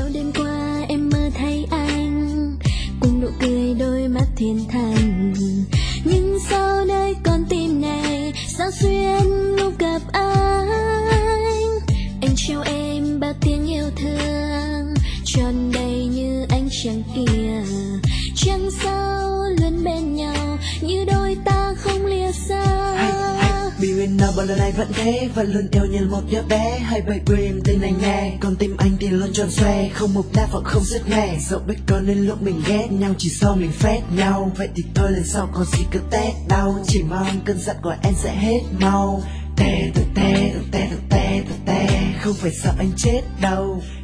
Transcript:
đêm qua em mơ thấy anh cùng nụ cười đôi mắt thiên thần, nhưng sau đây con tim này sao xuyên lúc gặp anh trao em bao tiếng yêu thương tròn đầy như ánh trăng kia, trăng sao luôn bên nhau như đôi ta không lìa xa. Biểu em nào bao lâu nay vẫn thế, vẫn luôn yêu như một đứa bé. Hãy baby em tên anh nghe, còn tim anh thì luôn tròn xoe, không mục đáp và không dứt nghe. Dẫu biết có nên lúc mình ghét nhau chỉ sau mình phét nhau, vậy thì thôi lần sau có gì cứ tét đau. Chỉ mong cơn giận của em sẽ hết mau. Tè tè tè tè tè tè tè, không phải sợ anh chết đâu.